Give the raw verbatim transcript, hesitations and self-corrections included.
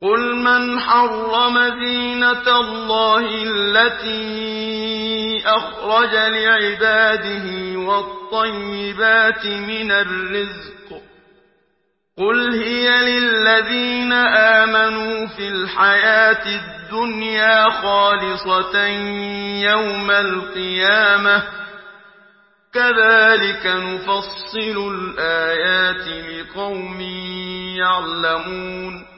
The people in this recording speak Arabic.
قُلْ مَنْ حَرَّمَ زِينَةَ اللَّهِ الَّتِي أَخْرَجَ لِعِبَادِهِ وَالطَّيِّبَاتِ مِنَ الرِّزْقِ ۚ قُلْ هِيَ لِلَّذِينَ آمَنُوا فِي الْحَيَاةِ الدُّنْيَا خَالِصَةً يَوْمَ الْقِيَامَةِ ۗ كَذَٰلِكَ نُفَصِّلُ الْآيَاتِ لِقَوْمٍ يَعْلَمُونَ